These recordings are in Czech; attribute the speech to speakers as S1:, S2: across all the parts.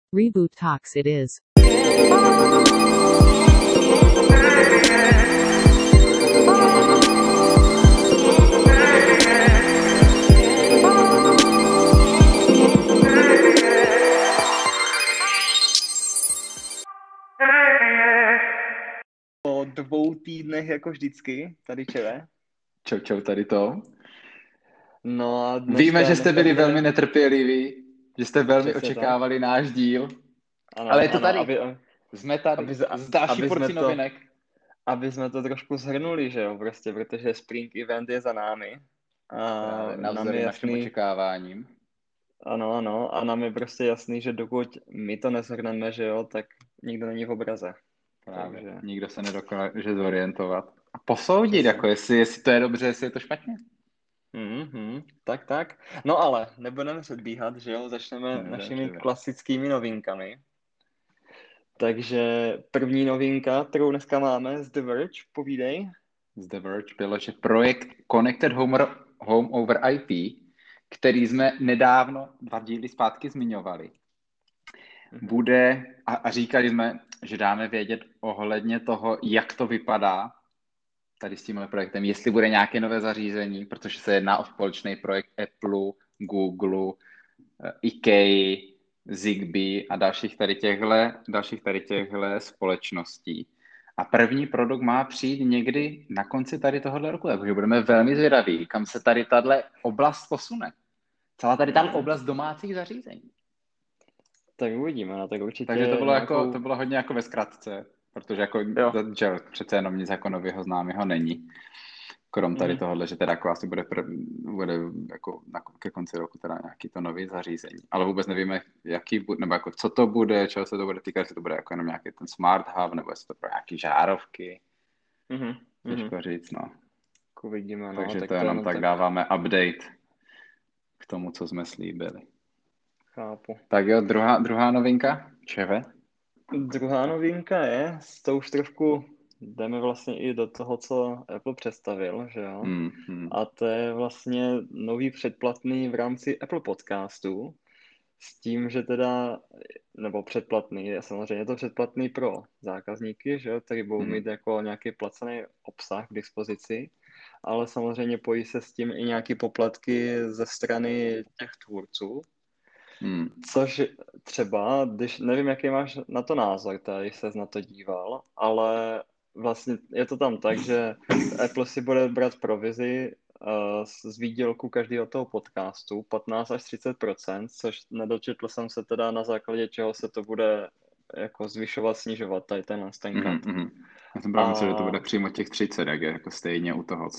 S1: Reboot Talks it is.
S2: Po 2 týdnech jako vždycky, tady Čeve.
S3: Čau, tady to.
S2: No a
S3: Víme, že jste byli velmi netrpěliví, že jste velmi
S2: Přesně
S3: očekávali náš díl,
S2: ano,
S3: ale je to
S2: ano,
S3: tady. Jsme tady s další porcí novinek.
S2: Aby jsme to trošku shrnuli, že jo, prostě, protože Spring Event je za námi. A
S3: Navzdory našim očekáváním.
S2: Ano, a nám je prostě jasný, že dokud my to neshrneme, že jo, tak nikdo není v obraze.
S3: Právě,
S2: Takže...
S3: nikdo se nedokáže zorientovat. A posoudit,
S2: Přesně.
S3: jako jestli to je dobře, jestli je to špatně.
S2: Tak. No ale nebudeme předbíhat, že jo, začneme našimi klasickými novinkami. Takže první novinka, kterou dneska máme z The Verge, povídej.
S3: Z The Verge bylo, že projekt Connected Home over IP, který jsme nedávno 2 díly zpátky zmiňovali, bude, a říkali jsme, že dáme vědět ohledně toho, jak to vypadá tady s tímhle projektem, jestli bude nějaké nové zařízení, protože se jedná o společný projekt Apple, Google, IKEA, Zigbee a dalších tady těchhle společností. A první produkt má přijít někdy na konci tady tohohle roku, takže budeme velmi zvědaví, kam se tady tato oblast posune. Celá tady tato oblast domácích zařízení.
S2: Tak uvidíme, no, tak určitě.
S3: Takže to bylo hodně jako ve zkratce, protože jako, že přece jenom nic jako nového známého není. Krom tady tohohle, že teda jako asi bude jako ke konci roku teda nějaký to nový zařízení. Ale vůbec nevíme, jaký bude, nebo jako co to bude, čeho se to bude týkat, jestli to bude jako jenom nějaký ten smart hub, nebo jestli to bude nějaký žárovky. Těžko říct, no.
S2: Uvidíme, no.
S3: Takže to jenom tak dáváme update k tomu, co jsme slíbili.
S2: Chápu.
S3: Tak jo, druhá novinka, Čeve?
S2: Druhá novinka je, to už trošku jdeme vlastně i do toho, co Apple představil, že jo? A to je vlastně nový předplatný v rámci Apple podcastů, s tím, že teda, nebo předplatný, samozřejmě je to předplatný pro zákazníky, že jo, který budou mít jako nějaký placený obsah k dispozici, ale samozřejmě pojí se s tím i nějaký poplatky ze strany těch tvůrců. Což třeba, když nevím, jaký máš na to názor, tady ses na to díval, ale vlastně je to tam tak, že Apple si bude brát provizi z výdělku každého toho podcastu 15 až 30%, což nedočetl jsem se teda, na základě čeho se to bude jako zvyšovat, snižovat tady ten cut.
S3: Já jsem právě myslel, že to bude přímo těch 30, jak je jako stejně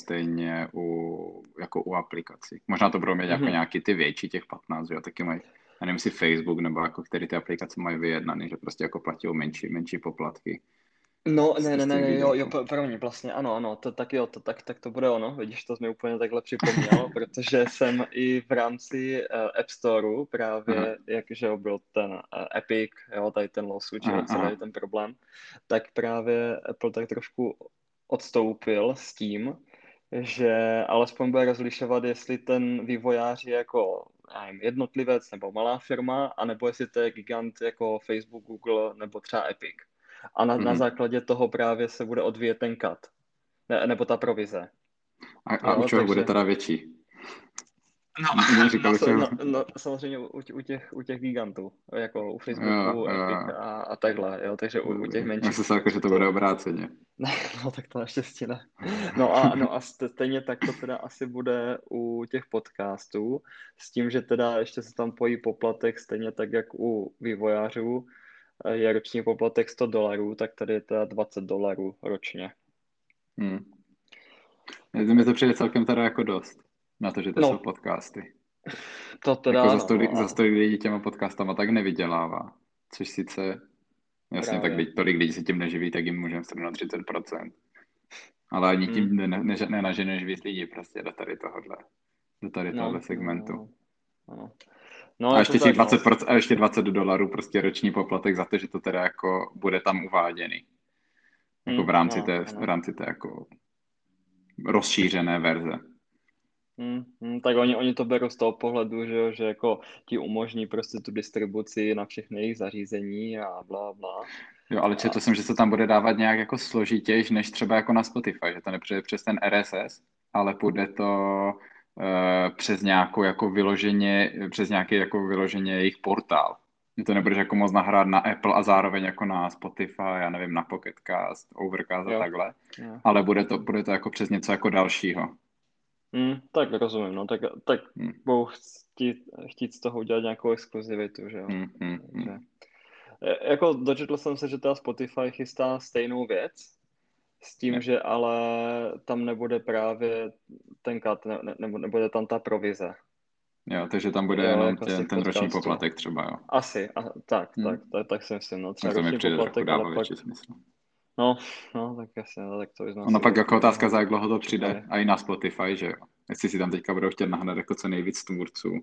S3: u aplikací. Možná to budou mít jako nějaký ty větší, těch 15, že jo, taky mají, já nevím, si Facebook nebo jako který ty aplikace mají vyjednaný, že prostě jako platí menší poplatky.
S2: No, ne, jo, pro mě vlastně, ano, tak to bude ono, vidíš, to jsi mi úplně takhle připomněl, protože jsem i v rámci App Storeu právě, jakže byl ten Epic, jo, tady ten lawsuit, celý ten problém, tak právě Apple tak trošku odstoupil s tím, že alespoň bude rozlišovat, jestli ten vývojář je jako jednotlivec nebo malá firma, anebo jestli to je gigant jako Facebook, Google nebo třeba Epic. A na základě toho právě se bude odvíjet ten cut. Nebo ta provize.
S3: A u čeho bude teda větší?
S2: No, samozřejmě u těch gigantů, jako u Facebooku, Epic a takhle, jo, takže u těch menších.
S3: Já se jako, že to bude obráceně.
S2: No, tak to naštěstí ne. No a stejně tak to teda asi bude u těch podcastů, s tím, že teda ještě se tam pojí poplatek, stejně tak jak u vývojářů, je roční poplatek $100, tak tady je teda $20 ročně.
S3: Mi to přijde celkem teda jako dost, na to, že to jsou podcasty.
S2: To teda
S3: jako za stolik lidí těma podcastama tak nevydělává, což sice, jasně, právě. Tak tolik lidí se tím neživí, tak jim můžeme strnout 30%. Ale ani tím nenaženeš víc lidí prostě do tady tohohle segmentu.
S2: No,
S3: a ještě těch 20%, a ještě $20 prostě roční poplatek za to, že to teda jako bude tam uváděný. Jako v rámci té jako rozšířené verze.
S2: Tak oni to berou z toho pohledu, že jako ti umožní prostě tu distribuci na všechny jejich zařízení a bla, bla.
S3: Jo, ale četl jsem, že se tam bude dávat nějak jako složitější, než třeba jako na Spotify, že to nepřijde přes ten RSS, ale půjde to přes nějakou jako vyloženě, přes nějaký jako vyloženě jejich portál. Že to nebudeš jako moc nahrát na Apple a zároveň jako na Spotify, já nevím, na Pocket Cast, Overcast a takhle, ale bude to jako přes něco jako dalšího.
S2: Tak rozumím, no, tak budou chtít z toho udělat nějakou exkluzivitu, že jo. Takže, jako dočetl jsem se, že teda Spotify chystá stejnou věc, s tím, že ale tam nebude právě ten cut, nebude tam ta provize.
S3: Jo, takže tam bude jenom jako ten roční poplatek třeba, jo.
S2: Asi, tak si myslím, no, třeba
S3: to
S2: roční poplatek, ale pak...
S3: smysl.
S2: No, tak jasně, tak to vyznám.
S3: Ono pak jako otázka, za jak dlouho to přijde, a i na Spotify, že jo. Jestli si tam teďka budou chtět nahnat jako co nejvíc tvůrců.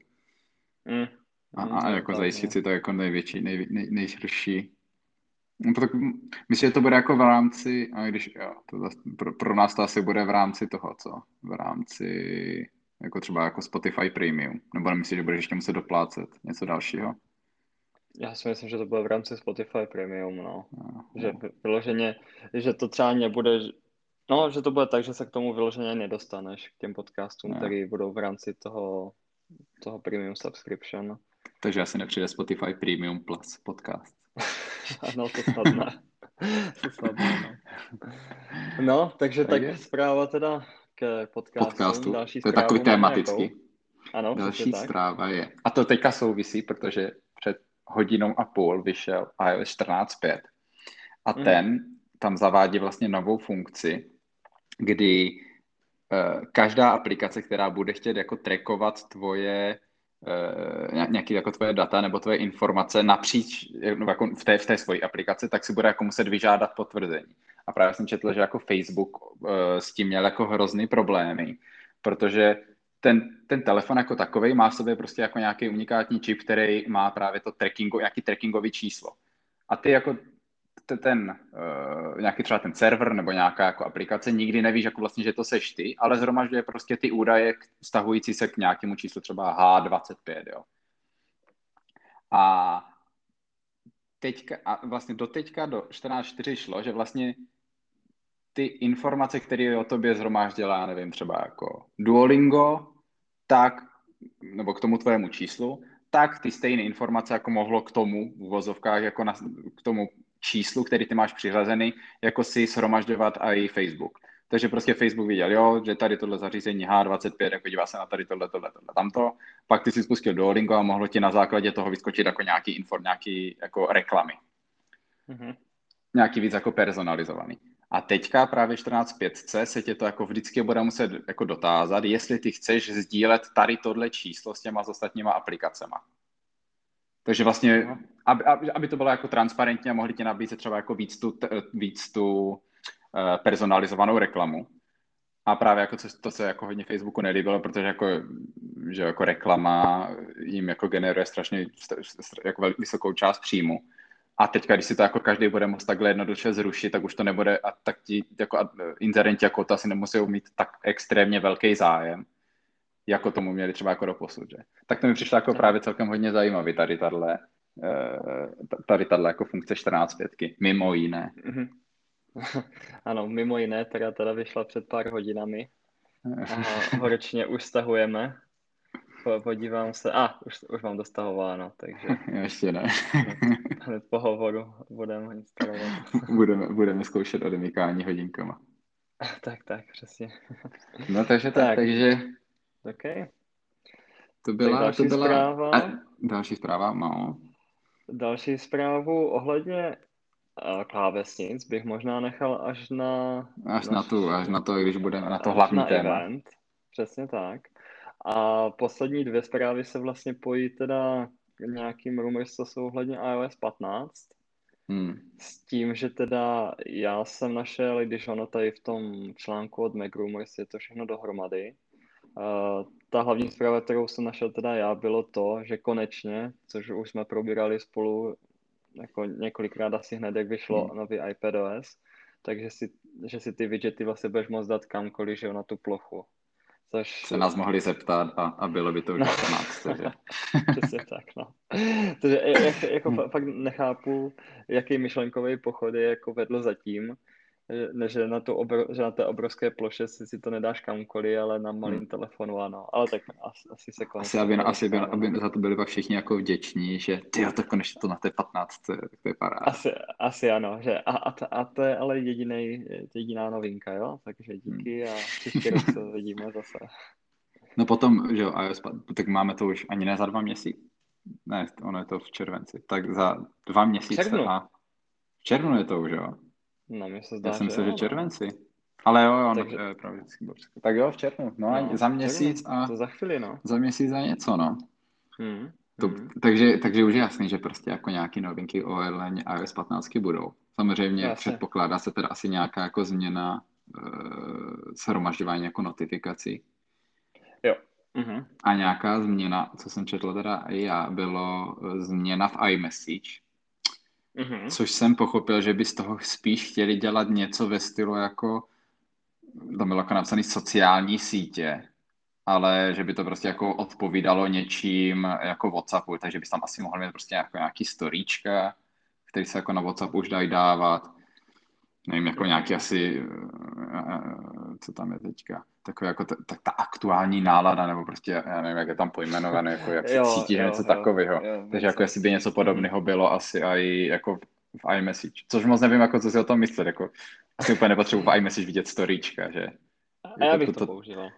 S3: A jako zajistit si to jako nejširší. No, tak myslím, že to bude jako v rámci, a když jo, pro nás to asi bude v rámci toho, co? V rámci jako třeba jako Spotify Premium. Nebo nemyslíš, že budeš ještě muset doplácet něco dalšího?
S2: Já si myslím, že to bude v rámci Spotify Premium, no. Že vyloženě, že to třeba nebude, no, že to bude tak, že se k tomu vyloženě nedostaneš, k těm podcastům, které budou v rámci toho Premium Subscription.
S3: Takže asi nepřijde Spotify Premium Plus podcast.
S2: No, to snad ne. No, takže tak zpráva teda k podcastu. Další
S3: to je takový tematický.
S2: Ano,
S3: další zpráva je. A to teďka souvisí, protože před hodinou a půl vyšel iOS 14.5 a ten tam zavádí vlastně novou funkci, kdy každá aplikace, která bude chtět jako trackovat tvoje nějaký jako tvoje data nebo tvoje informace napříč jako v té svojí aplikaci, tak si bude jako muset vyžádat potvrzení. A právě jsem četl, že jako Facebook s tím měl jako hrozný problémy, protože ten telefon jako takovej má v sobě prostě jako nějaký unikátní čip, který má právě to nějaký trackingový číslo. A ty jako nějaký třeba ten server nebo nějaká jako aplikace, nikdy nevíš, jako vlastně, že to seš ty, ale zhromažďuje prostě ty údaje vztahující se k nějakému číslu, třeba H25, jo. A vlastně do 14.4 šlo, že vlastně ty informace, které o tobě zhromáždila, nevím, třeba jako Duolingo, tak, nebo k tomu tvojemu číslu, tak ty stejné informace, jako mohlo k tomu v uvozovkách, jako k tomu číslu, který ty máš přiřazený, jako si shromažďovat i Facebook. Takže prostě Facebook viděl, jo, že tady tohle zařízení H25, jako dívá se na tady tohle, tamto, pak ty si spustil Duolingo a mohlo ti na základě toho vyskočit jako nějaký jako reklamy. Nějaký víc jako personalizovaný. A teďka právě 14.5 se tě to jako vždycky bude muset jako dotázat, jestli ty chceš sdílet tady tohle číslo s těma ostatníma aplikacema. Takže vlastně, aby to bylo jako transparentní a mohli ti nabízet třeba jako víc tu personalizovanou reklamu. A právě jako to se jako hodně Facebooku nelíbilo, protože jako reklama jim jako generuje strašně jako vysokou část příjmu. A teďka, když si to jako každý bude moct takhle jednoduše zrušit, tak už to nebude, a tak ti jako inzerenti jako to asi nemusí mít tak extrémně velký zájem, jako tomu měli třeba jako doposud, že? Tak to mi přišlo jako právě celkem hodně zajímavý tady tahle jako funkce 14.5, mimo jiné.
S2: Ano, mimo jiné, teda vyšla před pár hodinami a horečně už stahujeme. Podívám se, už mám dostahováno, takže
S3: ještě ne.
S2: Hned po hovoru budeme instalovat.
S3: budeme zkoušet odemykání hodinkama.
S2: Tak, přesně.
S3: No takže takže
S2: okay.
S3: To byla
S2: další zpráva.
S3: Další zpráva, no.
S2: Další zprávu ohledně klávesnic bych možná nechal až na to,
S3: když budeme na to hlavní téma.
S2: Event. Přesně tak. A poslední dvě zprávy se vlastně pojí teda nějakým rumors, co jsou ohledně iOS 15. S tím, že teda já jsem našel, když ono tady v tom článku od Mac Rumors je to všechno dohromady. Ta hlavní zpráva, kterou jsem našel teda já, bylo to, že konečně, což už jsme probírali spolu jako několikrát asi hned, jak vyšlo nový iPadOS, takže že si ty widgety vlastně budeš moct dát kamkoliv, že jo, na tu plochu. Což
S3: se nás mohli zeptat a bylo by to už 14, že?
S2: Přesně tak, no. Takže jako fakt nechápu, jaký myšlenkový pochod je jako vedl zatím, že na té obrovské ploše si to nedáš kamkoliv, ale na malým telefonu ano. Ale tak asi se konečně
S3: aby za to byli pak všichni jako vděční, že tyjo, to konečně to na té 15, tak to je paráda.
S2: Asi ano, že a to je ale jediná novinka, jo? Takže díky a příští rok se vidíme zase.
S3: No potom, že jo, iOS, tak máme to už ani ne za 2 měsíce. Ne, ono je to v červenci. Tak za 2 měsíce a v červnu je to už, jo?
S2: No, mi se zdá,
S3: já jsem myslel, že
S2: jo,
S3: červenci. Ale jo,
S2: takže...
S3: no, pravda, tak jo, v červnu. No, za měsíc
S2: červnu. To za chvíli, no.
S3: Za měsíc za něco, no.
S2: To,
S3: takže už je jasný, že prostě jako nějaký novinky o iOS 15 budou. Samozřejmě předpokládá se teda asi nějaká jako změna shromažďování jako notifikací.
S2: Jo.
S3: A nějaká změna, co jsem četl teda i já, bylo změna v iMessage. Což jsem pochopil, že by z toho spíš chtěli dělat něco ve stylu jako, tam bylo jako napsané sociální sítě, ale že by to prostě jako odpovídalo něčím jako WhatsAppu, takže bys tam asi mohl mít prostě jako nějaký storíčka, který se jako na WhatsAppu už dají dávat. Nevím, jako nějaký asi, co tam je teďka, takové jako ta aktuální nálada, nebo prostě, já nevím, jak je tam pojmenované, jako jak se cítíš, něco takového. Takže jako jestli by něco podobného bylo asi i jako v iMessage. Což moc nevím, jako co si o tom myslet, jako asi úplně nepotřebuji v iMessage vidět storíčka, že?
S2: A já bych to používal.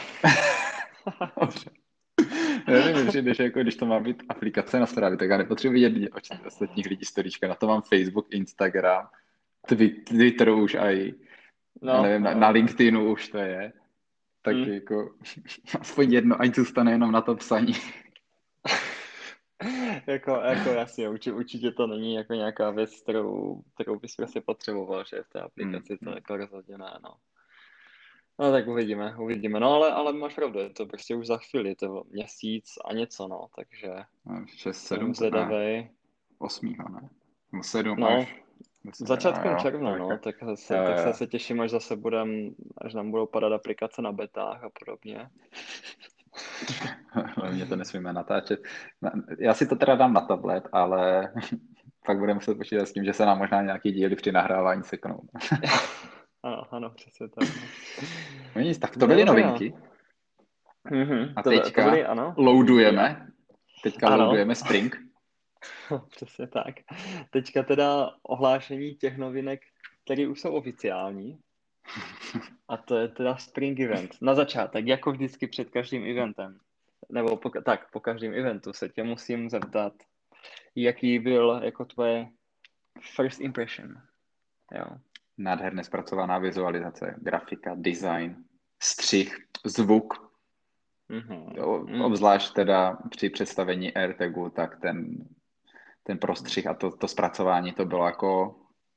S3: Nevím, přijdeš, jako když to má být aplikace na zprávy, tak já nepotřebuji vidět oči ostatních lidí storíčka, na to mám Facebook, Instagram, Twitter už i, nevím, na LinkedInu už to je, tak jako aspoň jedno, ať zůstane jenom na to psaní.
S2: jako jasně, určitě to není jako nějaká věc, kterou bys prostě potřeboval, že v té aplikaci to jako rozhodně ne, no. No tak uvidíme, no ale máš pravdu, je to prostě už za chvíli, je to měsíc a něco, no, takže
S3: 6-7,
S2: zvědavej.
S3: 8, ne? 7
S2: no,
S3: až...
S2: Začátkem června, no, tak se těším, až nám budou padat aplikace na betách a podobně.
S3: Hlavně to nesmíme natáčet. Já si to teda dám na tablet, ale pak budeme muset počítat s tím, že se nám možná nějaký díly při nahrávání seknou.
S2: Ano, přesně tak.
S3: Tak to byly novinky. A teďka loadujeme. Loadujeme Spring.
S2: Přesně tak. Teďka teda ohlášení těch novinek, které už jsou oficiální. A to je teda Spring Event. Na začátek, jako vždycky před každým eventem. Nebo po každém eventu se tě musím zeptat, jaký byl jako tvoje first impression. Jo.
S3: Nádherně zpracovaná vizualizace, grafika, design, střih, zvuk. Obzvlášť teda při představení AirTagu, tak ten prostřih a to zpracování, to bylo jako...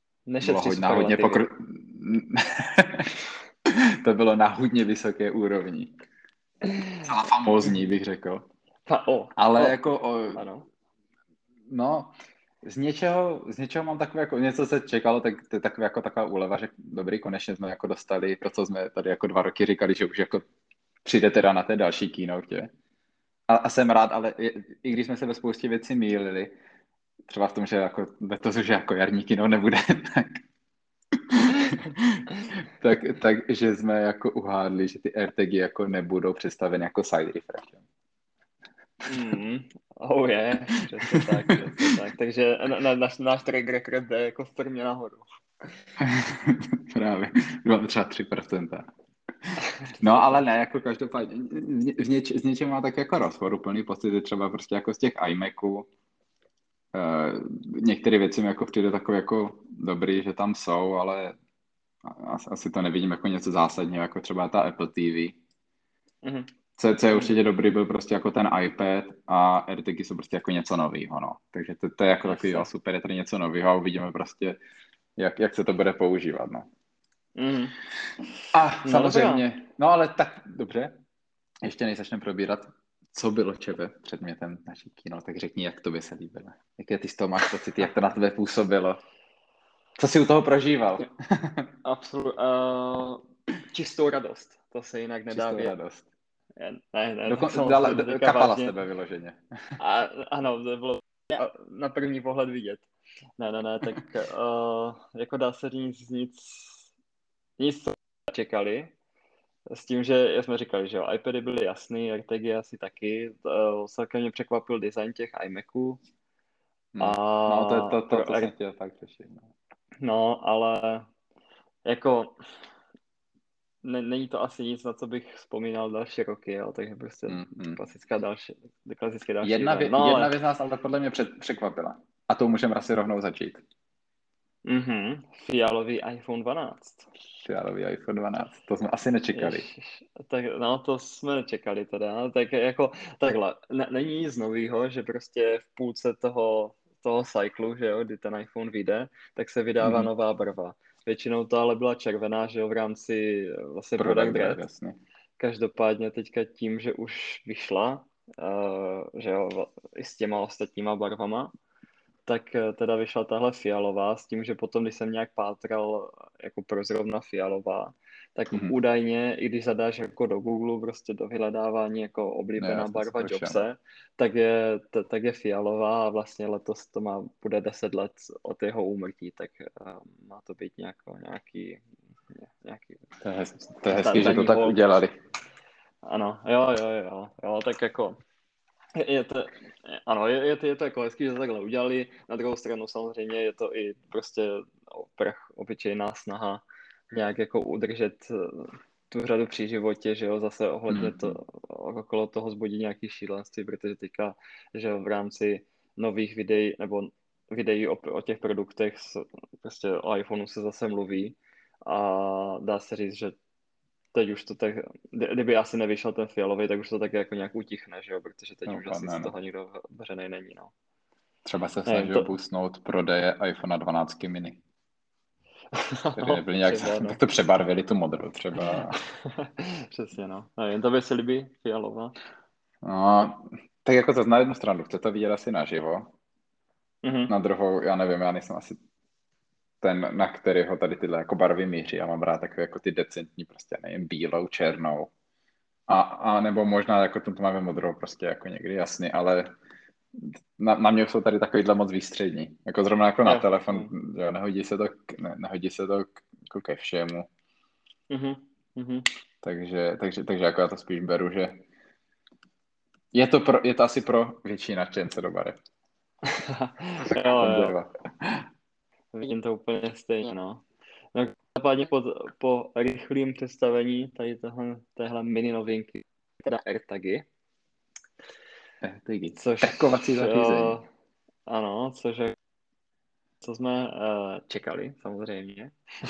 S3: To bylo na hodně vysoké úrovni. Celá famózní, bych řekl. Ale
S2: ano.
S3: No, z něčeho mám takové, jako něco se čekalo, tak to je takové jako taková úleva, že dobrý, konečně jsme jako dostali to, co jsme tady jako 2 roky říkali, že už jako přijde teda na té další keynote. A jsem rád, ale i když jsme se ve spoustě věcí mýlili, třeba v tom, že jako letos už jako jarní keynote nebude, takže jsme jako uhádli, že ty AirTagy jako nebudou představeny jako side refresh.
S2: Přesně tak. Takže náš track record jde jako strmě nahoru.
S3: Právě, bylo třeba 3%. No ale ne, jako každopádně, z něčem má tak jako rozporuplný pocit, třeba prostě jako z těch iMaců, některé věci mi jako přijde takové jako dobrý, že tam jsou, ale asi to nevidím jako něco zásadního, jako třeba ta Apple TV. Co je určitě dobrý, byl prostě jako ten iPad a AirTagy jsou prostě jako něco novýho, no. Takže to je jako takový super, je tady něco novýho a uvidíme prostě, jak se to bude používat, no. A samozřejmě, no ale tak dobře, ještě než začneme probírat, co bylo čebe předmětem naší kino, tak řekni, jak tobě se líbilo. Jaké ty z toho máš pocity, jak to na tebe působilo? Co jsi u toho prožíval?
S2: Absolutně. Čistou radost. to se jinak nedá
S3: Čistou
S2: vědět.
S3: radost.
S2: Ne, tak samozřejmě teďka
S3: kapala
S2: vážně.
S3: z tebe vyloženě.
S2: Ano, to bylo na první pohled vidět. Ne, tak jako dá se říct nic, co čekali. S tím, že jsme říkali, že jo, iPady byly jasný, RTG asi taky. Celkem mě překvapil design těch iMaců.
S3: No, to jsem chtěl fakt řešit.
S2: No, ale jako není to asi nic, na co bych vzpomínal další roky, jo, takže prostě klasické další
S3: Jedna věc nás ale podle mě překvapila. A to můžeme asi rovnou začít.
S2: Fialový iPhone 12.
S3: Fialový iPhone 12, to jsme asi nečekali.
S2: Tak, no, to jsme nečekali teda, no, tak jako takhle, není nic novýho, že prostě v půlce toho cyklu, že jo, kdy ten iPhone vyjde, tak se vydává nová barva. Většinou to ale byla červená, že jo, v rámci vlastně Product Red.
S3: Jasně.
S2: Každopádně teďka tím, že už vyšla, že jo, i s těma ostatníma barvama, tak teda vyšla tahle fialová s tím, že potom, když jsem nějak pátral jako pro zrovna fialová, tak údajně, i když zadáš jako do Google, prostě do vyhledávání jako oblíbená barva Jobse, tak je fialová a vlastně letos to bude 10 let od jeho úmrtí, tak má to být nějaký
S3: to je hezký, že to tak udělali.
S2: Ano, jo, tak jako je to jako hezký, že to takhle udělali. Na druhou stranu samozřejmě je to i prostě obyčejná snaha nějak jako udržet tu řadu při životě, že jo, zase ohledně okolo toho zbudí nějaký šílenství, protože teďka, že v rámci nových videí nebo videí o těch produktech prostě o iPhoneu se zase mluví a dá se říct, že teď už to tak, kdyby asi nevyšel ten fialový, tak už to tak jako nějak utichne, že jo, protože teď už asi z toho nikdo vřenej není, no.
S3: Třeba se snažil boostnout prodeje iPhone 12 mini. Který nebyl nějak, tak to přebarvili tu modrou třeba.
S2: Přesně, no. Jen to by se líbí fialová.
S3: No, tak jako to na jednu stranu, chce to vidět asi naživo. Na druhou, já nevím, já nejsem asi ten, na kterého tady tyhle jako barvy míří. Já mám rád takové jako ty decentní, prostě nevím, bílou, černou. A nebo možná jako to máme modrou, prostě jako někdy jasný, ale na mě jsou tady takovýhle moc výstřední. Jako zrovna jako na telefon, jo, nehodí se to jako ke všemu. Takže jako já to spíš beru, že je to asi pro větší nadšence do barev.
S2: Jo. Vidím to úplně stejně, no. Každopádně po rychlém představení tady téhle mini novinky, teda AirTagy.
S3: Což trackovací zařízení.
S2: Ano, co jsme čekali, samozřejmě.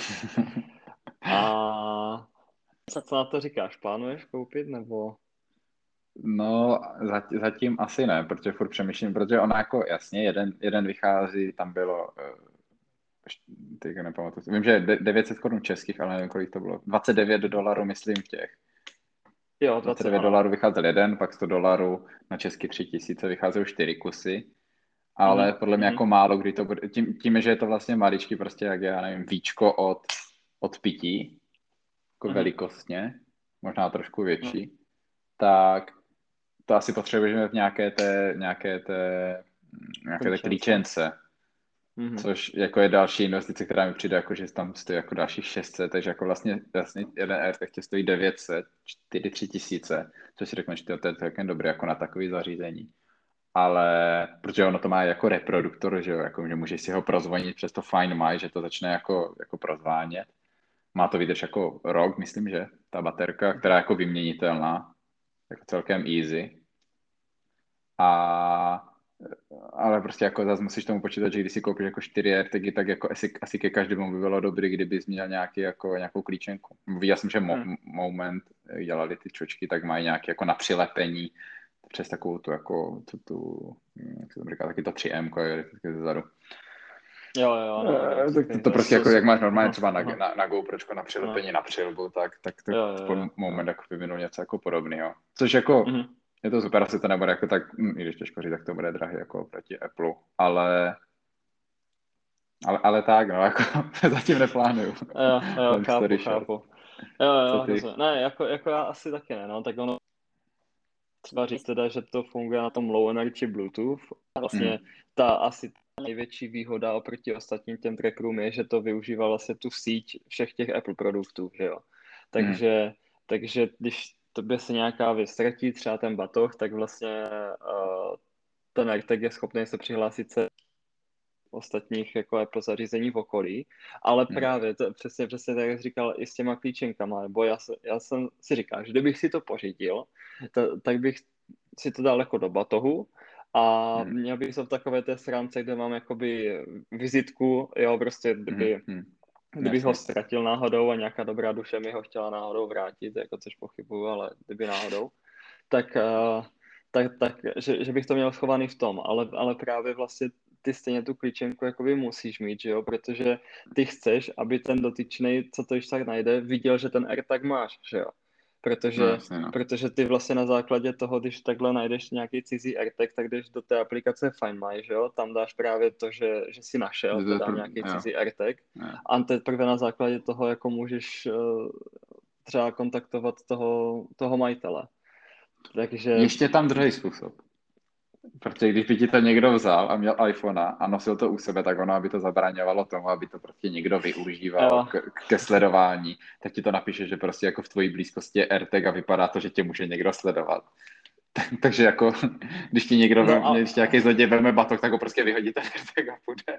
S2: A co na to říkáš? Plánuješ koupit, nebo?
S3: No, zatím asi ne, protože furt přemýšlím, protože ona jako, jasně, jeden vychází, tam bylo, teďka nepamatuji, vím, že 900 korun českých, ale nevím, kolik to bylo, $29, myslím, v těch.
S2: Jo,
S3: $29 vycházel jeden, pak $100 na český 3000 vycházejí 4 kusy, ale podle mě jako málo kdy to bude, tím, že je to vlastně maličký, prostě jak já nevím, víčko od pití, jako velikostně, možná trošku větší, tak to asi potřebujeme v nějaké té klíčence. Což jako je další investice, která mi přijde, jako, že tam stojí jako dalších 600, takže jako vlastně jeden AirTag tě stojí 900, 3000, což si řekneš, že to je celkem dobré jako na takové zařízení. Ale protože ono to má jako reproduktor, že jo, jako, že můžeš si ho prozvonit přes to Find My, že to začne jako prozvánět. Má to vydrž jako rok, myslím, že ta baterka, která je jako vyměnitelná, jako celkem easy. Ale prostě jako zase musíš tomu počítat, že když si koupíš jako 4 AirTagy, tak jako asi ke každému by bylo dobrý, kdyby měl nějakou klíčenku. Viděl jsem, že Moment dělali ty čočky, tak mají nějaké jako na přilepení přes takovou tu jako jak se to říká, taky to 3M, je zezadu.
S2: Jo.
S3: To prostě jako, jak máš normálně třeba na GoPročko na přilepení na přilbu, tak to Moment jako vyvinul něco jako podobného. Což jako je to super, asi to nebude jako tak, i když těžko říct, tak to bude drahý jako proti Apple, ale tak, no, jako zatím neplánuju.
S2: Jo, chápu. Jo, ne, jako já asi taky ne, no, tak ono třeba říct teda, že to funguje na tom low energy Bluetooth. A vlastně ta asi největší výhoda oproti ostatním těm trackerům je, že to využívá vlastně tu síť všech těch Apple produktů, že jo. Takže když tobě se nějaká věc ztratí, třeba ten batoh, tak vlastně ten AirTag je schopný se přihlásit se ostatních jako Apple zařízení v okolí, ale právě to přesně tak, jak říkal, i s těma klíčenkama, nebo já jsem si říkal, že kdybych si to pořídil, tak bych si to dal jako do batohu a měl bych to v takové té schránce, kde mám jakoby vizitku, jo, prostě kdybych ho ztratil náhodou a nějaká dobrá duše mi ho chtěla náhodou vrátit, jako což pochybuju, ale kdyby náhodou, tak že bych to měl schovaný v tom, ale právě vlastně ty stejně tu klíčenku jakoby musíš mít, že jo, protože ty chceš, aby ten dotyčnej, co to již tak najde, viděl, že ten AirTag máš, že jo. Protože ty vlastně na základě toho, když takhle najdeš nějaký cizí AirTag, tak jdeš do té aplikace Find My, že jo, tam dáš právě to, že si našel teda nějaký cizí AirTag a teprve na základě toho jako můžeš třeba kontaktovat toho majitele. Takže...
S3: Ještě tam druhý způsob. Protože když by ti to někdo vzal a měl iPhona a nosil to u sebe, tak ono by to zabraňovalo tomu, aby to prostě někdo využíval ke sledování, tak ti to napíše, že prostě jako v tvojí blízkosti je AirTag a vypadá to, že tě může někdo sledovat. Takže jako, když ti někdo, když ti nějaký zloděj veme batok, tak ho prostě vyhodí ten AirTag a půjde.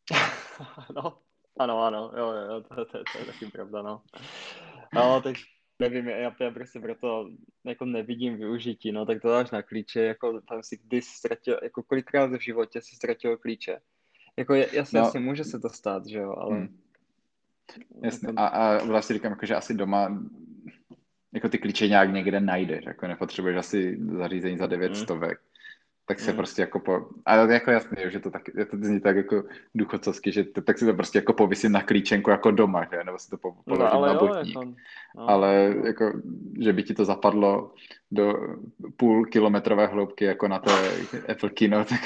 S2: No, ano, jo, to je taky pravda, no. No, tak nevím, já prostě proto jako nevidím využití, no, tak to dáš na klíče, jako tam si když ztratil, jako kolikrát v životě si ztratil klíče. Jako jasně, může se to stát, že jo, ale...
S3: Jasně, a vlastně říkám, jako, že asi doma jako ty klíče nějak někde najdeš, jako nepotřebuješ asi zařízení za 900, tak se prostě jako ale jako jasně, že to zní tak jako důchodcovsky, že tak si to prostě jako povisím na klíčenku jako doma, že? Nebo si to položím na botník. Ale jako, že by ti to zapadlo do půlkilometrové hloubky jako na té Apple Kino, tak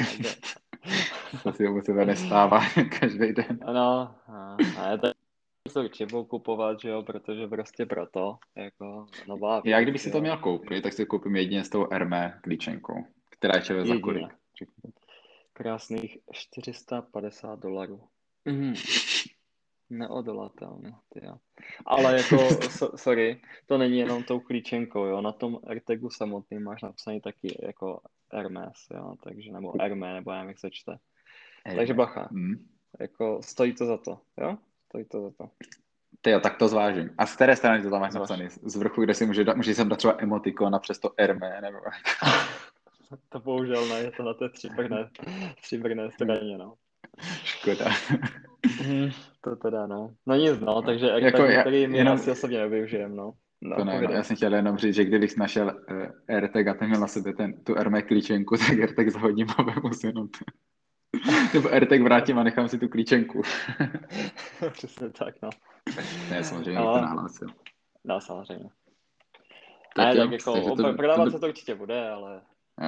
S3: to si u sebe nestává každý den.
S2: No, a to se určitě kupovat, že jo, protože prostě proto, jako nová věc.
S3: Já kdyby si to měl koupit, tak si koupím jedině s tou Hermé klíčenkou, která je za kolik?
S2: Krásných $450. Neodolatelný, tyjo. Ale jako, sorry, to není jenom tou klíčenkou, jo, na tom AirTagu samotným máš napsaný taky jako Hermes, jo, takže, nebo Hermé, nebo nevím, jak se čte. Takže bacha, jako stojí to za to, jo, stojí to za to.
S3: Tyjo, tak to zvážím. A z které strany to tam máš napsaný? Z vrchu, kde si můžeš sem dát třeba emotikon a přes to Hermé, nebo...
S2: To bohužel ne, je to na té stříbrné straně, no.
S3: Škoda.
S2: To teda, no. No nic, no, takže jako který my asi osobně nevyužijem, no.
S3: To ne, já jsem chtěl jenom říct, že kdybych našel AirTag a ten měl na sebe tu Hermé klíčenku, tak AirTag zhodím a vemu si jenom nebo AirTag vrátím a nechám si tu klíčenku.
S2: Přesně tak, no.
S3: Ne, samozřejmě bych to nahlásil.
S2: No, samozřejmě. Tak jako, prodávat se to určitě bude, ale...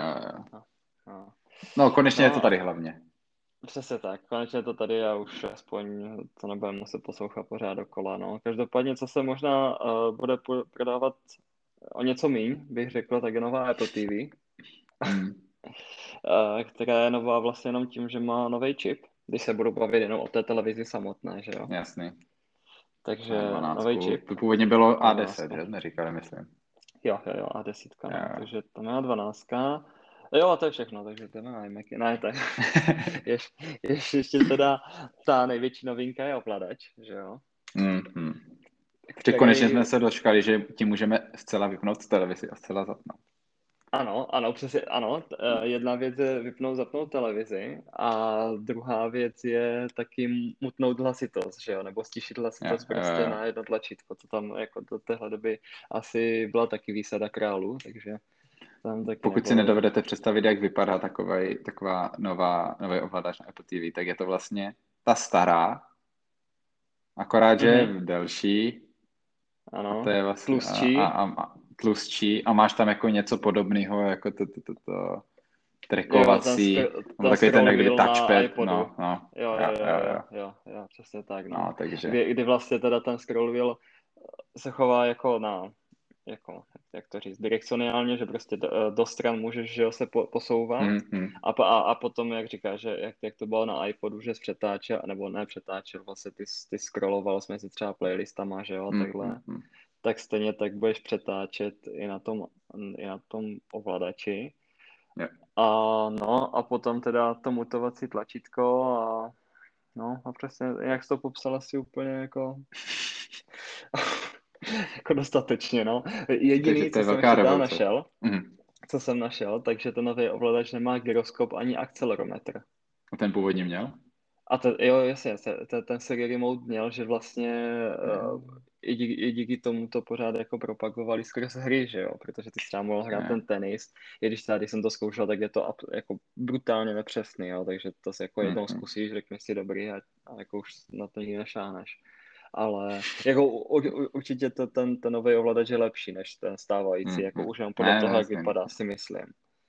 S3: No, konečně je to tady hlavně.
S2: Přesně tak, konečně je to tady a už aspoň to nebudeme muset poslouchat pořád dokola, no. Každopádně, co se možná bude prodávat o něco míň, bych řekl, tak je nová Apple TV, která je nová vlastně jenom tím, že má nový čip, když se budu bavit jenom o té televizi samotné, že jo.
S3: Jasný.
S2: Takže nový čip.
S3: To původně bylo A10, že? Neříkali, myslím.
S2: Jo, A10, no. Takže to má 12. Jo, a to je všechno, takže to má iMacy. Ne, tak ještě teda ta největší novinka je ovladač, že jo?
S3: Konečně jsme se dočkali, že ti můžeme zcela vypnout televizi a zcela zapnout.
S2: Ano, přesně, ano. Jedna věc je zapnout televizi a druhá věc je taky mutnout hlasitost, že jo, nebo stišit hlasitost prostě na jedno tlačítko, co tam jako do téhle doby asi byla taky výsada králů, takže tam taky
S3: pokud si nedovedete představit, jak vypadá taková nový ovladač na Apple TV, tak je to vlastně ta stará, akorát, že je delší.
S2: Ano,
S3: a to je vlastně,
S2: tlustší.
S3: Tlustší a máš tam jako něco podobného, jako to trackovací, nebo takový ten jak kdyby touchpad,
S2: Jo, přesně tak, no. Takže... Kdy vlastně teda ten scroll wheel se chová jako jak to říct, direkcionálně, že prostě do stran můžeš, že jo, se posouvat. A potom, jak říkáš, že jak to bylo na iPodu, že přetáčel, nebo ne přetáčel, vlastně ty scrolloval mezi třeba playlistama, že jo, takhle. Tak stejně tak budeš přetáčet i na tom ovladači.
S3: Yeah.
S2: A potom teda to mutovací tlačítko a přesně, jak jsi to popsal asi úplně jako jako dostatečně, no. Jediný, co jsem ještě teda našel, takže ten nový ovladač nemá gyroskop ani akcelerometr.
S3: A ten původně měl?
S2: A jo, jasně, ten serial remote měl, že vlastně i díky tomu to pořád jako propagovali skrz hry, že jo, protože ty jsi třeba mohl hrát ten tenis, i když jsem to zkoušel, tak je to jako brutálně nepřesný, jo, takže to si jako jednou zkusíš, řekneš si dobrý a jako už na to nikdy nešáhneš. Ale jako určitě ten nový ovladač je lepší než ten stávající, jako už jenom podle toho, jak vypadá, si myslím.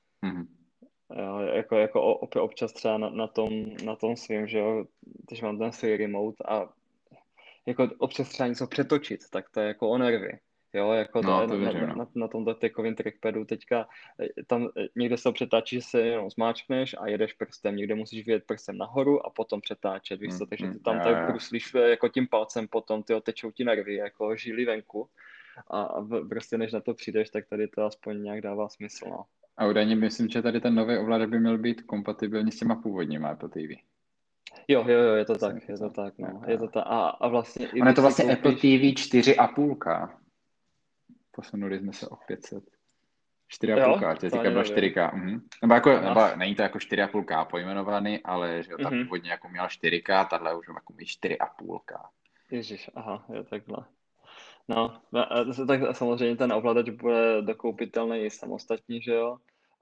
S2: Jo, jako občas třeba na tom svým, že jo, když mám ten svůj remote a jako občas třeba něco přetočit, tak to je jako o nervy. Jo, jako na tom dotykovém trackpadu teďka tam někde se to přetáčí, že se jenom zmáčkneš a jedeš prstem, někde musíš vyjet prstem nahoru a potom přetáčet, víš co, takže ty tam tak bruslíš jako tím palcem potom, tečou ti nervy, jako žíly venku a prostě než na to přijdeš, tak tady to aspoň nějak dává smysl, no.
S3: A údajně myslím, že tady ten nový ovladač by měl být kompatibilní s těma původníma Apple TV.
S2: Jo, je to tak, no. Je to tak. A vlastně
S3: ono je to vlastně Apple TV 4,5. Posunuli jsme se o 500. 4,5, to teďka byla 4K. Nebo není to jako 4,5K pojmenovaný, ale že ta původně jako měla 4K, tahle už jako mít 4,5K.
S2: Ježiš, aha, je takhle. No, tak samozřejmě ten ovladač bude dokoupitelný i samostatně, že jo?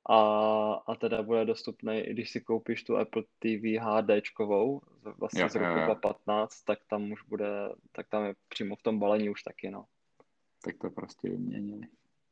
S2: A teda bude dostupný, i když si koupíš tu Apple TV HDčkovou, vlastně z roku 2015, tak tam už bude, tak tam je přímo v tom balení už taky, no.
S3: Tak to prostě vyměnili.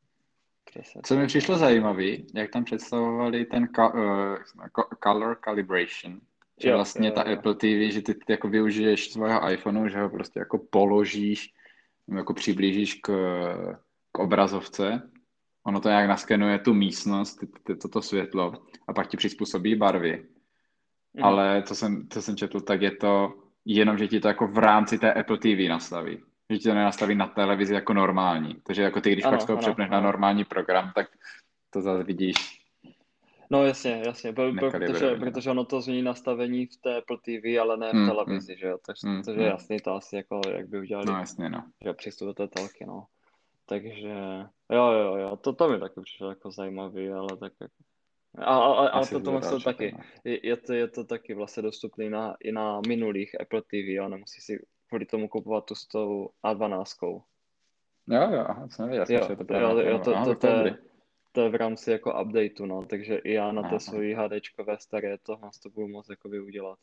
S3: Co mi přišlo zajímavý, jak tam představovali ten color calibration, že vlastně ta Apple TV, že ty jako využiješ svého iPhoneu, že ho prostě jako položíš, jako přiblížíš k obrazovce, ono to nějak naskenuje tu místnost, toto světlo a pak ti přizpůsobí barvy. Ale co jsem četl, tak je to jenom, že ti to jako v rámci té Apple TV nastaví. Že ti to nenastaví na televizi jako normální. Takže jako ty, když pak z toho přepneš na normální program, tak to zase vidíš.
S2: No jasně, protože ono to zní nastavení v té Apple TV, ale ne v televizi, že jo, takže jasně to asi jako, jak by udělali,
S3: no, jasně, no.
S2: Že přístup do té telky, no. Takže, jo, to mi taky přišlo jako zajímavý, ale tak jako. Ale to taky, je to taky vlastně dostupný i na minulých Apple TV, jo, nemusí si kvůli tomu kupovat tu s tou A12.
S3: Jo, jsem nevěděl, že to bylo
S2: to je v rámci jako updateu, no, takže i já na té svojí HDčkové staré to budu moct jako udělat.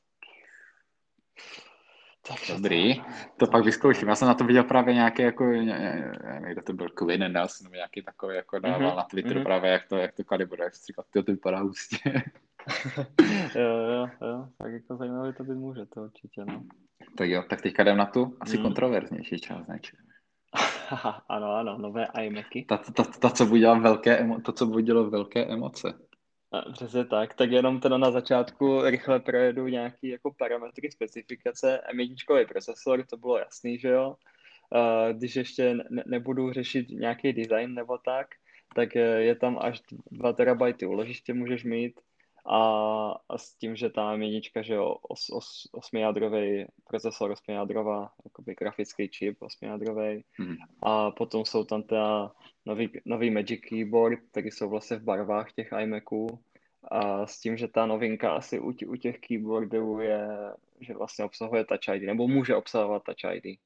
S3: Dobrý, to pak vyzkouším. Já jsem na to viděl právě nějaký jako, nevím, kdo to byl, Quinn Nelson, nebo nějaký takový jako dával na Twitteru právě, jak to kalibruje, jak si říkal, to vypadá hustě.
S2: jo, tak jako zajímavé to být může, to určitě, no.
S3: Tak jo, tak teďka jdem na tu asi kontroverznější část,
S2: Ano, nové iMacy.
S3: Co budilo velké emoce.
S2: Přesně tak jenom teda na začátku rychle projedu nějaký jako parametry specifikace. M1 procesor, to bylo jasný, že jo. Když ještě nebudu řešit nějaký design nebo tak je tam až 2 TB úložiště můžeš mít a s tím, že ta M1, že jo, 8jádrový procesor, 8jádrová jakoby grafický čip, 8jádrový. A potom jsou tam teda nový Magic Keyboard, který jsou vlastně v barvách těch iMaců. A s tím, že ta novinka asi u těch keyboardů je, že vlastně obsahuje Touch ID, nebo může obsahovat Touch ID.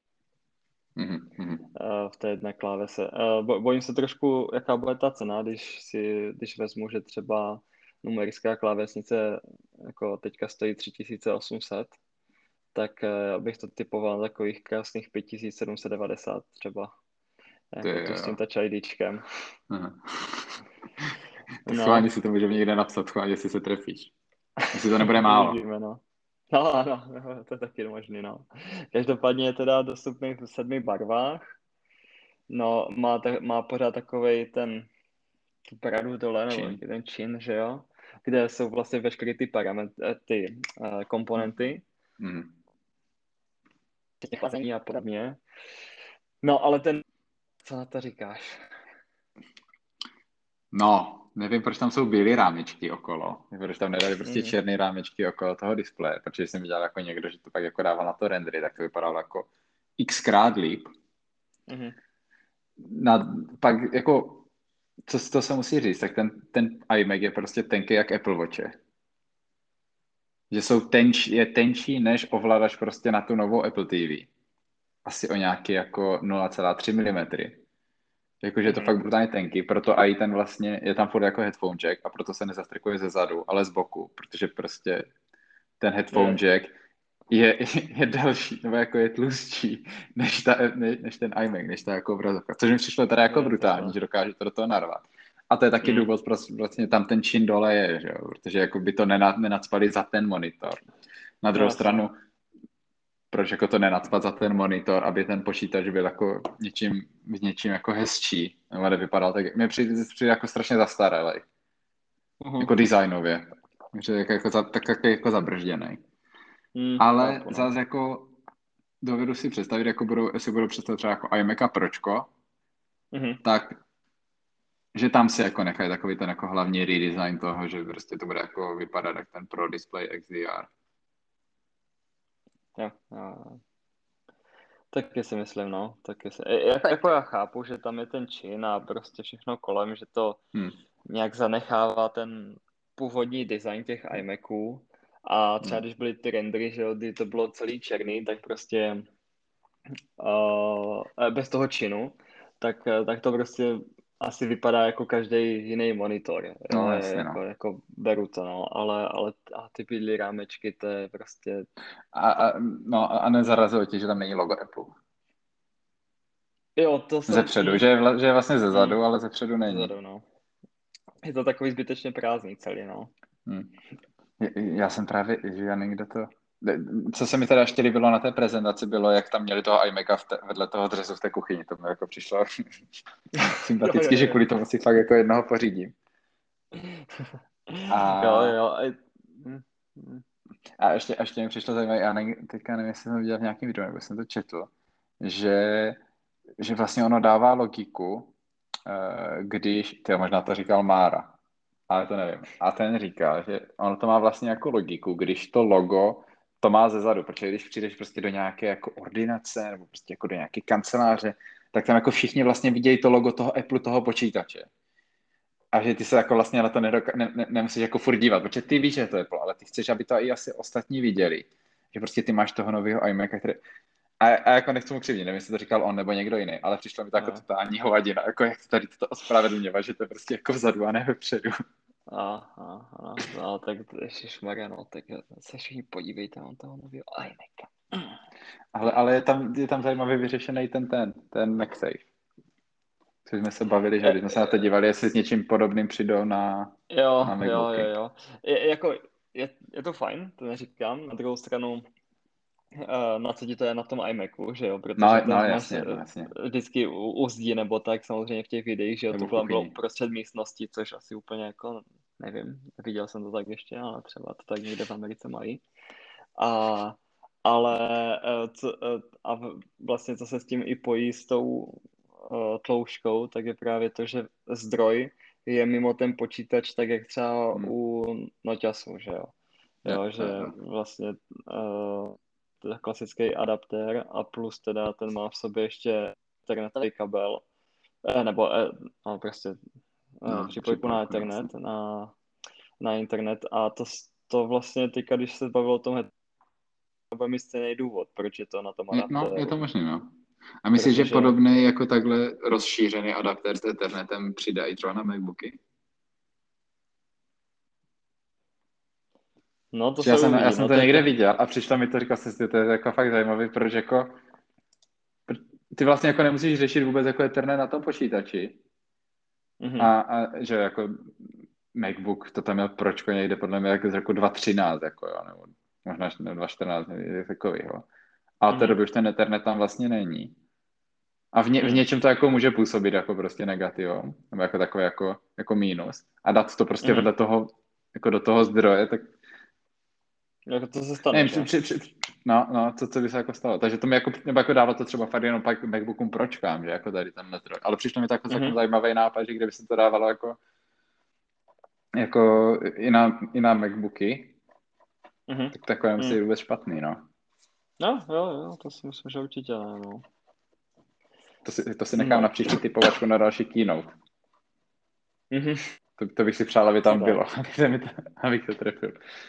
S2: V té jedné klávese. Bojím se trošku, jaká bude ta cena, když vezmu, že třeba numerická klávesnice jako teďka stojí 3800, tak bych to typoval na takových krásných 5790 třeba. Jako to s tím Touch IDčkem.
S3: Tak schválně si to můžeme někde napsat, schválně, jestli se trefíš. Jestli to nebude málo.
S2: Uvidíme, no. No, to je taky možný, no. Každopádně je teda dostupný v 7 barvách No, má pořád takovej ten tu bradu dole, nebo
S3: Čin.
S2: taky ten čin, že jo? Kde jsou vlastně veškeré ty parametry, ty komponenty, těch chlazení a podobně. No, ale co na to říkáš?
S3: No, nevím, proč tam jsou bílé rámečky okolo. Proč tam nedali prostě černé rámečky okolo toho displeje, protože jsem viděl jako někdo, že to pak jako dával na to rendery, tak to vypadalo jako xkrát líp. Pak jako, co to se musí říct, tak ten iMac je prostě tenký jak Apple Watche. Že je tenčí než ovladač prostě na tu novou Apple TV. Asi o nějaký jako 0,3 mm. Jakože je to fakt brutálně tenký, proto i ten vlastně, je tam furt jako headphone jack a proto se nezastrkuje ze zadu, ale z boku, protože prostě ten headphone jack je delší, nebo jako je tlustší než ten iMac, než ta jako obrazovka. Což mi přišlo teda jako brutální, že dokáže to do toho narvat. A to je taky důvod, vlastně tam ten čin dole je, že jo? Protože jako by to nenacpali za ten monitor. Na druhou stranu, proč jako to nenacpat za ten monitor, aby ten počítač byl jako něčím jako hezčí, nebo nevypadal tak, mě přijde jako strašně zastaralý. Jako designově. Že tak jako zabržděný. Ale zase jako dovedu si představit, jestli budou představit třeba jako iMac a Pročko, tak že tam si jako nechají takový ten jako hlavní redesign toho, že prostě to bude jako vypadat jak ten Pro Display XDR.
S2: Jo. Taky si myslím, no. Jako já chápu, že tam je ten čin a prostě všechno kolem, že to nějak zanechává ten původní design těch iMaců a třeba když byly ty rendery, že jo, kdy to bylo celý černý, tak prostě bez toho činu, tak to prostě asi vypadá jako každý jiný monitor. Jo?
S3: No, jasně,
S2: jako beru to, no, ale ty bílé rámečky, to je prostě...
S3: A nezarazilo tě, že tam není logo Apple?
S2: Jo, to jsem...
S3: Zepředu, že je vlastně ze zadu, ale zepředu není.
S2: Zezadu, no. Je to takový zbytečně prázdný celý, no.
S3: Já jsem právě, že já někde to... Co se mi teda ještě líbilo na té prezentaci, bylo, jak tam měli toho iMaca vedle toho dresu v té kuchyni. To mi jako přišlo sympaticky, že kvůli tomu si fakt jako jednoho pořídím. A ještě mi přišlo zajímavé, já teďka nevím, jestli jsem viděl v nějakém videu, nebo jsem to četl, že vlastně ono dává logiku, když, možná to říkal Mára, ale to nevím. A ten říká, že ono to má vlastně jako logiku, když to logo to má ze zadu, protože když přijdeš prostě do nějaké jako ordinace nebo prostě jako do nějaké kanceláře, tak tam jako všichni vlastně vidějí to logo toho Apple, toho počítače. A že ty se jako vlastně na to nemusíš jako furt dívat, protože ty víš, že to je Apple, ale ty chceš, aby to i asi ostatní viděli. Že prostě ty máš toho nového iMaca, který... A jako nechci mu křivdit, nevím, jestli to říkal on nebo někdo jiný, ale přišlo mi to jako totální hovadina, jako jak tady to ospravedlňovat, že to je prostě jako vzadu a ne vepředu.
S2: No, tak ježišmarja, no, tak se všichni podívejte na toho nového iMaca.
S3: Ale je tam zajímavě vyřešený ten MagSafe. Což jsme se bavili, že když jsme se na to dívali, jestli s něčím podobným přijdou na MacBooky.
S2: Jo. Je to fajn, to neříkám. Na druhou stranu, na co ti to je na tom iMacu, že jo? Protože
S3: jasně.
S2: Vždycky u zdí nebo tak, samozřejmě v těch videích, že jo, to bylo uprostřed místnosti, což asi úplně jako, nevím, viděl jsem to tak ještě, ale třeba to tak někde v Americe mají. Vlastně co se s tím i pojí s tou tloušťkou, tak je právě to, že zdroj je mimo ten počítač, tak jak třeba u noťasu, že jo. Že vlastně klasický adaptér a plus teda ten má v sobě ještě internetový kabel, nebo prostě připojku na internet, na internet a to vlastně teďka, když se bavilo o tom, bude mít stejný důvod, proč je to na tom adaptéru.
S3: No, je to možný, no. A myslíš, že podobný jako takhle rozšířený adaptér s ethernetem přidají třeba na MacBooky?
S2: No,
S3: já jsem to někde viděl a přišlo mi to, říkal jsem si, to je jako fakt zajímavý, proč jako ty vlastně jako nemusíš řešit vůbec jako Ethernet na tom počítači. A že jako MacBook, to tam měl pročko někde podle mě jako z roku 2013, jako jo, nebo možná 2014, takový, jo. A od té doby už ten Ethernet tam vlastně není. A v něčem to jako může působit jako prostě negativum, nebo jako takové jako mínus. A dát to prostě vedle toho, jako do toho zdroje, tak
S2: jako to se stane,
S3: nevím,
S2: že?
S3: co by se jako stalo. Takže to mi jako, nebo jako dávalo to třeba fakt jenom pak MacBookům pročkám, že jako tady tenhle zdroj. Ale přišlo mi to jako celkem zajímavý nápad, že kdyby se to dávalo jako i na MacBooky, tak takové musí vůbec špatný, no.
S2: No, jo, to si myslím, že určitě ne, no.
S3: To si nechám na příští typovačku na další keynote. To bych si přál, aby tam bylo, abych to trefil.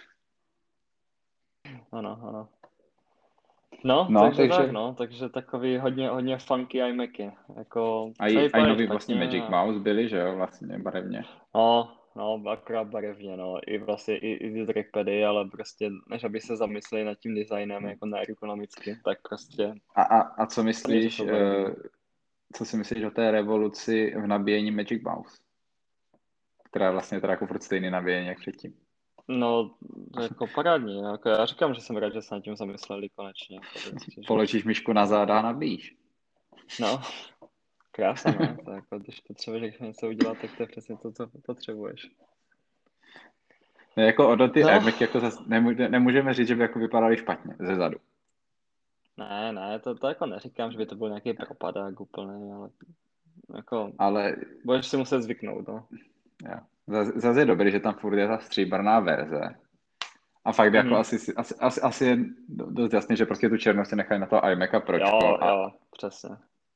S2: Ano. No, takže takový hodně funky iMacy. Jako,
S3: a i nový vlastně Magic Mouse byly, že jo, vlastně barevně.
S2: No, akorát barevně, no. I vlastně i ty trackpady, ale prostě, než aby se zamysleli nad tím designem jako neergonomicky, tak prostě...
S3: A co myslíš, co si myslíš o té revoluci v nabíjení Magic Mouse? Která je vlastně teda jako furt stejný nabíjení jak předtím.
S2: No, jako parádní. Jako já říkám, že jsem rád, že se nad tím zamysleli konečně.
S3: Položíš myšku na záda a nabíjíš.
S2: No, krása, no. To jako, když potřebuješ něco udělat, tak to je přesně to, co potřebuješ.
S3: No, jako o ty iMac jako zase nemůžeme říct, že by jako vypadaly špatně ze zadu.
S2: Ne, to jako neříkám, že by to byl nějaký propadák úplný, ale budeš si muset zvyknout, no.
S3: Jo. Zase je dobrý, že tam furt je ta stříbrná verze. A fakt jako asi je dost jasný, že prostě tu černou si nechají na to iMaca Pročko.
S2: Jo, přesně.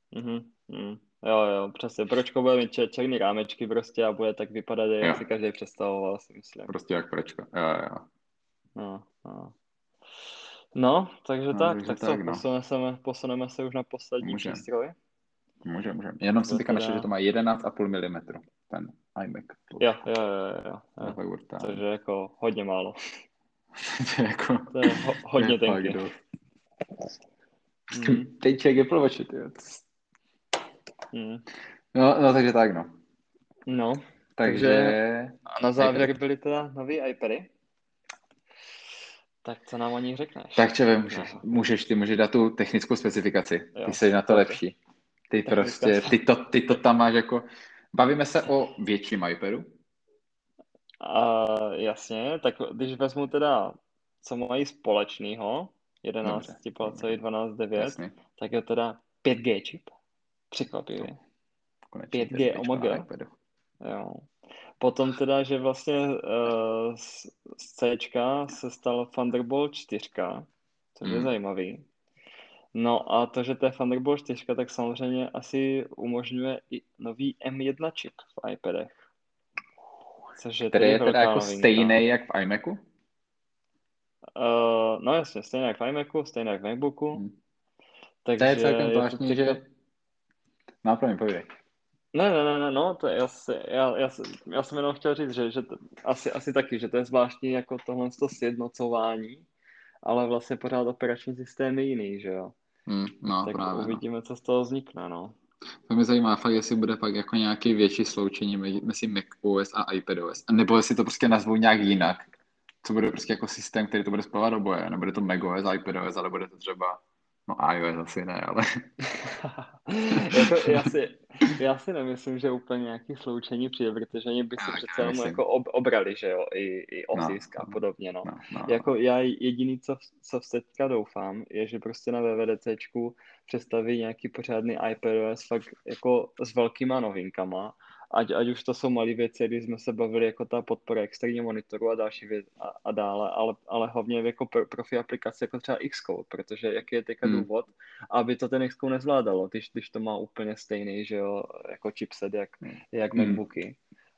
S2: Jo, přesně. Pročko bude mít černý rámečky prostě a bude tak vypadat, jak si každý představoval, si myslím.
S3: Prostě jak Pročko, jo.
S2: No, takže tak co, posuneme se už na poslední přístroj?
S3: Můžeme. Jenom jsem teďka našel, že to má 11,5 mm, ten iMac.
S2: Jo. Takže jako hodně málo. To je hodně tenký.
S3: Teď jak Apple Watch, No, takže tak, no.
S2: No, takže a na závěr byly teda nový iPady. Tak co nám o nich řekneš?
S3: Tak čeve, můžeš dát tu technickou specifikaci. Ty jsi na to lepší. Ty prostě, ty to tam máš jako... Bavíme se o větším iPadu?
S2: Jasně, tak když vezmu teda, co mají společného, 11 palcový 12.9, tak je teda 5G čip. Překvapivě. 5G OMG. Jo. Potom teda, že vlastně z Cčka se stal Thunderbolt 4, což je zajímavý. No a to, že to je Thunderbolt 4, tak samozřejmě asi umožňuje i nový M1 čip v iPadech. Což je
S3: který je teda jako stejný jak v iMacu?
S2: No jasně, stejný jak v iMacu, stejný jak v MacBooku.
S3: Takže to je celkem zvláštní, že... No, promiň, povídej.
S2: Ne, no, to je, já jsem jenom chtěl říct, že asi taky, že to je zvláštní jako tohle sjednocování, ale vlastně pořád operační systém je jiný, že jo?
S3: No,
S2: tak
S3: právě,
S2: uvidíme, co z toho vznikne, no.
S3: To mě zajímá fakt, jestli bude pak jako nějaký větší sloučení mezi macOS a iPadOS, nebo jestli to prostě nazvou nějak jinak, co bude prostě jako systém, který to bude spojovat oboje, nebude to macOS, iPadOS, ale bude to třeba, no iOS asi ne, ale...
S2: já si nemyslím, že úplně nějaký sloučení přijde, protože oni by si přece jenom jako obrali, že jo, i Otisk a podobně, no. Jako já jediný, co v teďka doufám, je, že prostě na WWDCčku představí nějaký pořádný iPadOS fakt jako s velkýma novinkama, ať už to jsou malé věci, když jsme se bavili jako ta podpora externího monitoru a další věc a dále, ale hlavně jako profi aplikace jako třeba Xcode, protože jaký je teďka důvod, aby to ten Xcode nezvládalo, když to má úplně stejný, že jo, jako chipset, jak MacBooky.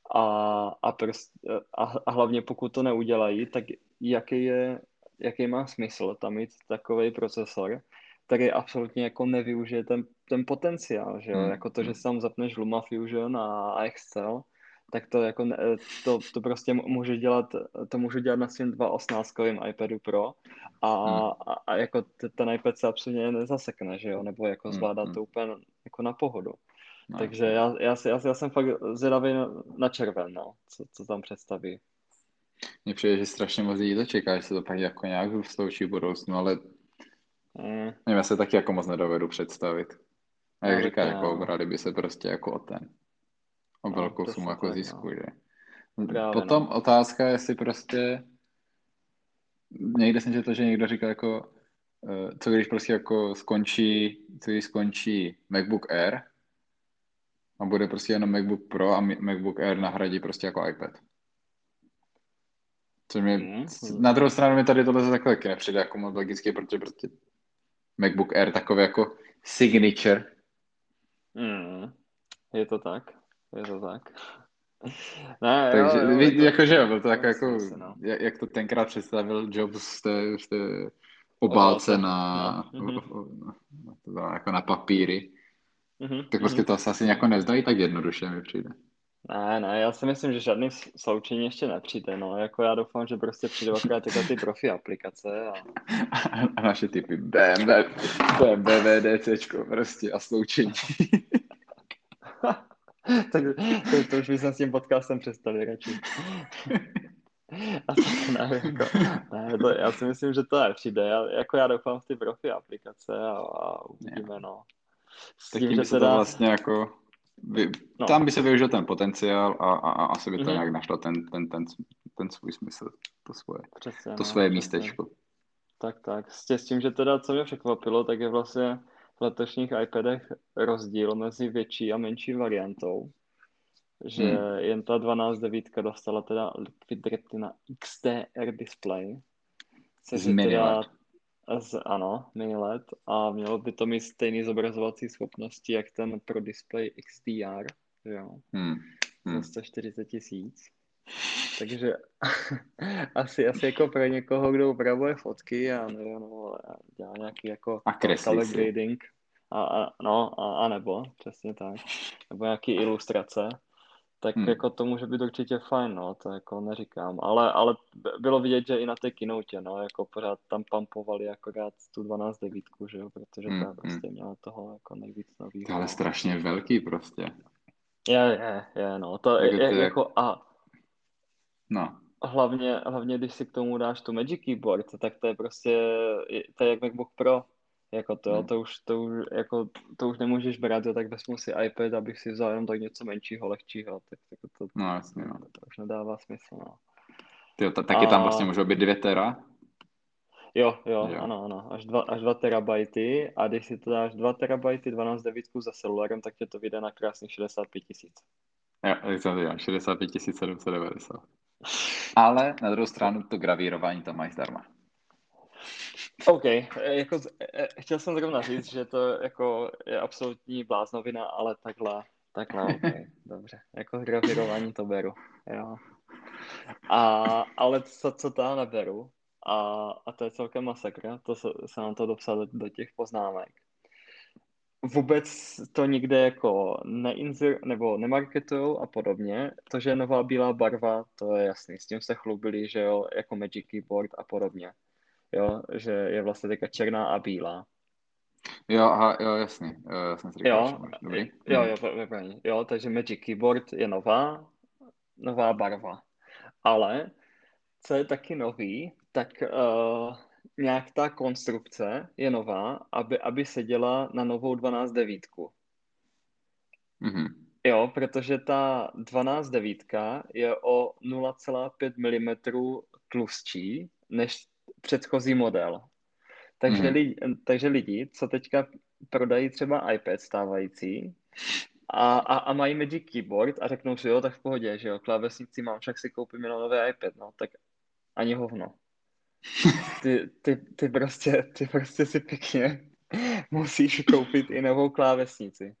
S2: A hlavně pokud to neudělají, tak jaký má smysl tam mít takový procesor, který absolutně jako nevyužije ten potenciál, že jo, jako to, že si tam zapneš LumaFusion a Excel, tak to jako to prostě můžu dělat na svým 2.18kovým iPadu Pro a jako ten iPad se absolutně nezasekne, že jo, nebo jako zvládá to úplně jako na pohodu. No, takže já jsem fakt zvědavý na červen, no, co tam představí.
S3: Mně přijde, že strašně moc lidí to čeká, že se to pak jako nějak sloučí v budoucnu, ale nevím, já se taky jako moc nedovedu představit. A jak říkáš, jako obrali by se prostě jako o velkou sumu jako
S2: tak,
S3: zisku,
S2: no.
S3: že?
S2: Právě,
S3: Potom
S2: no.
S3: otázka, jestli prostě někde jsem četl, že někdo říkal jako co když prostě jako skončí MacBook Air a bude prostě jenom MacBook Pro a MacBook Air nahradí prostě jako iPad. Což mě, na druhou stranu mi tady tohle takhle taky nepřijde jako moc logicky, protože prostě MacBook Air takový jako signature.
S2: Je to tak. Ne,
S3: Takže
S2: jo,
S3: jakože jo, byl to tak jako,
S2: si, no.
S3: jak to tenkrát představil Jobs v té obálce jako na papíry. Tak prostě to se asi jako nezdají tak jednoduše, mi přijde.
S2: Ne, já si myslím, že žádný sloučení ještě nepřijde, no, jako já doufám, že prostě přijde akorát takhle ty profi aplikace
S3: a naše typy BMW VDCčko prostě a sloučení.
S2: tak to už bych s tím podcastem přestali radši. A tak ne, já si myslím, že to nepřijde, já doufám v ty profi aplikace a uvidíme, no.
S3: S tím, že se to vlastně jako tam by se využil ten potenciál a asi by to nějak našlo ten svůj smysl, to svoje místečko.
S2: Tak. S tím, že teda, co mě překvapilo, tak je vlastně v letošních iPadech rozdíl mezi větší a menší variantou. Že jen ta 12.9 dostala teda Liquid Retina XDR display.
S3: Z mini LED.
S2: Ano, mini LED. A mělo by to mít stejný zobrazovací schopnosti, jak ten Pro Display XDR. Jo. Za 140 000. Takže asi jako pro někoho, kdo upravuje fotky a nevím, no, dělá nějaký jako color grading a nebo, přesně tak, nebo nějaký ilustrace, tak jako to může být určitě fajn, no, to jako neříkám, ale bylo vidět, že i na té keynote, no, jako pořád tam pumpovali akorát tu 12.9, že jo, protože ta prostě měla toho jako nejvíc novýho.
S3: To je strašně velký prostě.
S2: Je, no, to je jako
S3: No.
S2: Hlavně, když si k tomu dáš tu Magic Keyboard, tak to je prostě, to je jak MacBook Pro. Jako to už nemůžeš brát, tak vezmu si iPad, abych si vzal jenom tak něco menšího, lehčího. Tak
S3: no, jasně, no.
S2: To už nedává smysl, no.
S3: Taky tam vlastně můžou být 2 tera?
S2: Jo, ano. Až 2 terabajty a když si to dáš 2 terabajty 12.9 za celulárem, tak tě to vyjde na krásných 65 000.
S3: Jo, jsem to dělal, 65 790. Ale na druhou stranu to gravírování tam mají zdarma.
S2: OK, jako, chtěl jsem zrovna říct, že to jako je absolutní bláznovina, ale takhle, OK, dobře, jako gravírování to beru, jo. Ale co to neberu, a to je celkem masakra, to se nám to dopsal do těch poznámek. Vůbec to nikde jako nebo nemarketujou a podobně. To, že je nová bílá barva, to je jasný. S tím se chlubili, že jo, jako Magic Keyboard a podobně. Jo, že je vlastně teďka černá a bílá.
S3: Jo, jasný. Já jsem si říkal, dobrý.
S2: Jo, takže Magic Keyboard je nová barva. Ale co je taky nový, tak nějak ta konstrukce je nová, aby seděla na novou 12.9. Jo, protože ta 12.9 je o 0,5 mm tlustší než předchozí model. Takže lidi, co teďka prodají třeba iPad stávající a mají Magic Keyboard a řeknou si, jo, tak v pohodě, že jo, klávesnici mám, však si koupím jenom nový iPad, no, tak ani hovno. Ty prostě si pěkně musíš koupit i novou klávesnici.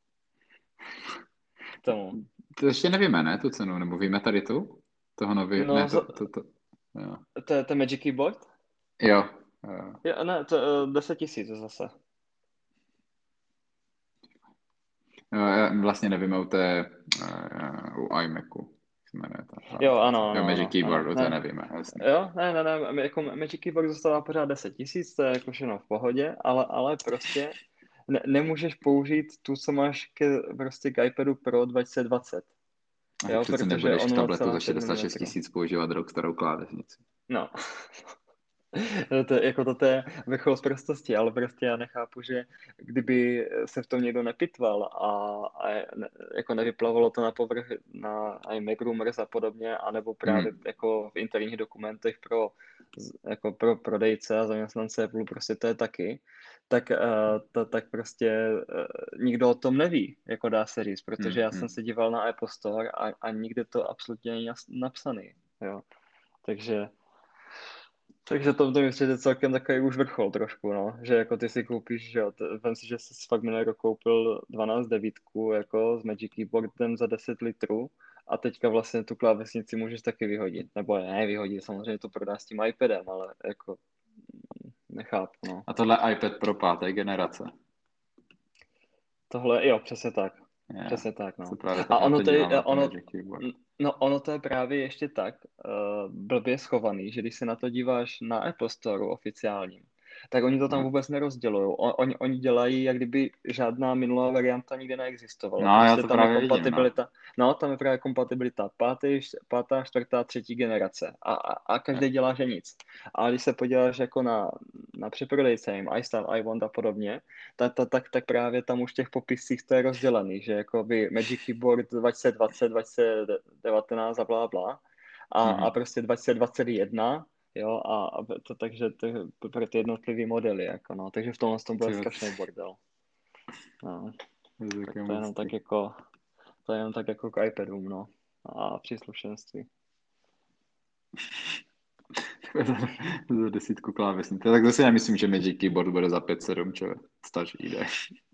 S2: Tomu.
S3: To ještě nevíme, ne, tu cenu, nebo víme tady tu? Toho nový,
S2: no,
S3: ne,
S2: jo. To je Magic Keyboard?
S3: Jo.
S2: Ne, to 10 000 zase.
S3: Vlastně nevíme u iMacu.
S2: Jo, ano.
S3: Magic Keyboardu, to nevíme. Jasně.
S2: Jo, ne, jako Magic Keyboard zůstává pořád 10 000, to je jako všechno v pohodě, ale prostě nemůžeš použít tu, co máš prostě k iPadu Pro 2020.
S3: Jo, přece nebudeš v tabletu za 66 000 používat rok starou klávesnici.
S2: No. To je vrchol zprostosti, ale prostě já nechápu, že kdyby se v tom někdo nepitval jako nevyplavalo to na povrch na iMac Rumors a podobně, anebo právě jako v interních dokumentech jako pro prodejce a zaměstnance Apple, prostě to je taky, tak prostě nikdo o tom neví, jako dá se říct, protože já jsem se díval na Apple Store a nikde to absolutně není napsaný, jo. Takže to je ještě celkem takový už vrchol trošku, no. Že jako ty si koupíš, že jo, vem si, že jsi fakt minulý rok koupil 12 devítku jako s Magic Keyboardem za 10 litrů a teďka vlastně tu klávesnici můžeš taky vyhodit. Nebo ne vyhodit, samozřejmě to prodá s tím iPadem, ale jako nechápu, no.
S3: A tohle iPad Pro 5. generace.
S2: Tohle, jo, přesně tak.
S3: Yeah.
S2: Přesně tak, no.
S3: A
S2: ono to je právě ještě tak blbě schovaný, že když se na to díváš na Apple Store oficiálním, tak oni to tam vůbec nerozdělují. Oni dělají, jak kdyby žádná minulá varianta nikdy neexistovala.
S3: No,
S2: prostě
S3: já to
S2: tam
S3: právě
S2: je kompatibilita.
S3: vidím, no.
S2: Tam je právě kompatibilita pátá, čtvrtá, třetí generace. A každý dělá, že nic. A když se podíváš jako na přeprodejce, iWant a podobně, tak právě tam už v těch popiscích to je rozdělený, že jako by Magic Keyboard 2020, 2019 a blá, blá. A prostě 2021, jo, takže pro ty jednotlivý modely, jako no, takže v tomhle tom byl strašný bordel. No. Tak to je jenom tak jako, k iPadům, no, a příslušenství.
S3: Za 10 klávesnic. Tak to si nemyslím, že Magic Keyboard bude za 5-7, čo stačí, jde.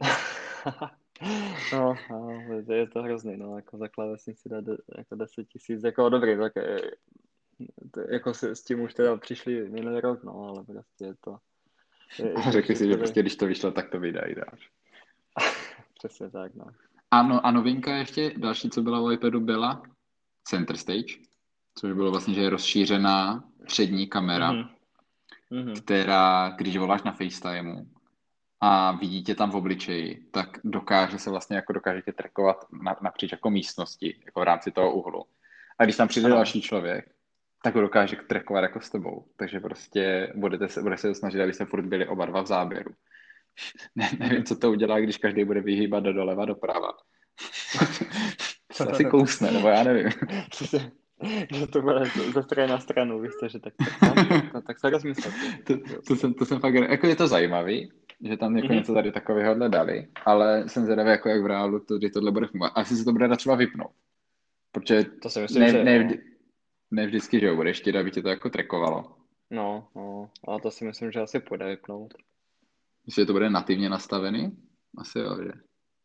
S2: No, je to hrozný, no, jako za klávesnici dát jako 10 000, jako dobrý, tak jako s tím už teda přišli minulý rok, no, ale prostě je to...
S3: Řekli si, že prostě když to vyšlo, tak to vydají dáš.
S2: Přesně tak, no.
S3: Ano, a novinka ještě, další, co byla u iPadu, byla Center Stage, což bylo vlastně, že je rozšířená přední kamera, která, když voláš na FaceTimeu a vidí tě tam v obličeji, tak dokáže tě trackovat napříč jako místnosti, jako v rámci toho úhlu. A když tam přijde další člověk, tak ho dokáže trackovat jako s tebou. Takže prostě bude se snažit, aby se furt byli oba dva v záběru. Nevím, co to udělá, když každý bude vyhýbat doleva, doprava. To asi kousne, nebo já nevím.
S2: Že to bude ze strany na stranu, víš co, že tak se rozmyslet.
S3: To jsem fakt, jako je to zajímavý, že tam jako něco tady takového dali, ale jsem zvědavý, jako jak v reálu kdy tohle bude fungovat. A jestli se to bude dát třeba vypnout. Protože
S2: to si myslím,
S3: ne vždycky, že jo, budeš chtít, aby tě to jako trackovalo.
S2: No, ale to si myslím, že asi půjde vypnout.
S3: Jestli to bude nativně nastavený? Asi jo, že?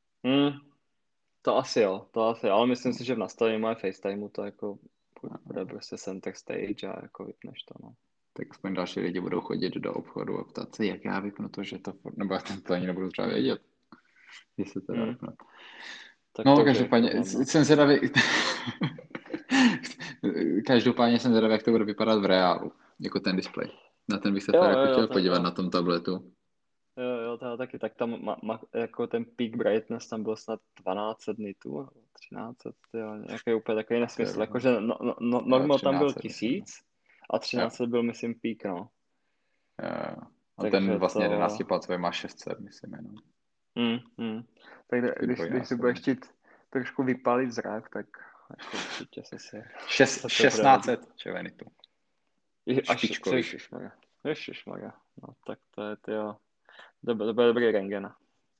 S2: To asi jo, ale myslím si, že v nastavení moje FaceTimeu to jako bude prostě center stage a jako vypneš to, no.
S3: Tak aspoň další lidi budou chodit do obchodu a ptát se, jak já vypnu to, že to, nebo já to ani nebudu třeba vědět, jestli to dá vypnout. No, každopádně jsem zvědavý, jak to bude vypadat v reálu, jako ten displej. Na ten bych se jako chtěl podívat na tom tabletu.
S2: Jo, to taky. Tak tam jako ten peak brightness tam byl snad 1200 nitů, 1300, jo, nějaký úplně takový nesmysl. Jakože normal tam byl 1000 a 1300 byl, myslím, peak, no.
S3: A ten vlastně 11 palcový má 600, myslím, jenom.
S2: Tak když si budeš chtít trošku vypálit zrak, tak jako určitě se
S3: 1600 čevenitů.
S2: Ježišmarja. No tak to je, tyjo. To bude dobrý rentgen.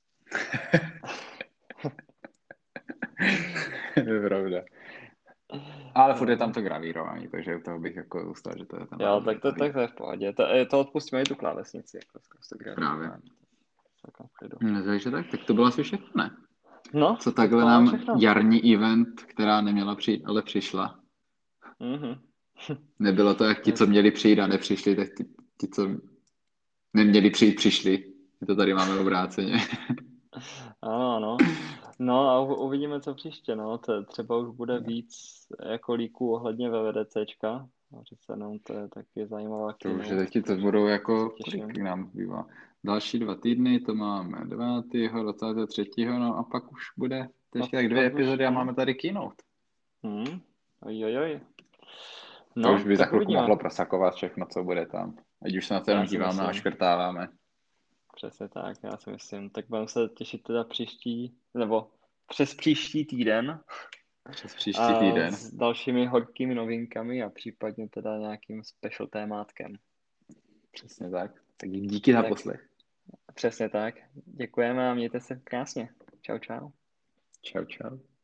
S3: Je pravda. Ale furt je tam to gravírování, takže u toho bych jako ustal, že to je tam.
S2: Jo, tak to je v pohodě. To odpustíme i tu klávesnici. Jako
S3: právě. Takže tak to bylo asi všechno, ne?
S2: No,
S3: co takhle nám všechno. Jarní event, která neměla přijít, ale přišla. Nebylo to jak ti, co měli přijít a nepřišli, tak ti co neměli přijít, přišli. My to tady máme obráceně.
S2: Ano. No a uvidíme, co příště, no. Třeba už bude víc jako líků ohledně VVDCčka. Přece jenom to je taky zajímavá
S3: to už je taky, to budou jako, kolik nám bývá. Další 2 týdny, to máme 9. 23. No a pak už bude teď tak 2 epizody a máme tady keynote.
S2: Ojojoj.
S3: No, to už by za chvilku mohlo prosakovat všechno, co bude tam. Ať už se na to
S2: Já
S3: jenom
S2: si
S3: díváme a
S2: myslím.
S3: škrtáváme.
S2: Přesně tak, já si myslím. Tak budeme se těšit teda nebo přes příští týden
S3: Přes příští
S2: a
S3: týden.
S2: s dalšími horkými novinkami a případně teda nějakým special témátkem.
S3: Přesně tak. Tak díky za poslech.
S2: Přesně tak. Děkujeme a mějte se krásně. Čau, čau.
S3: Čau, čau.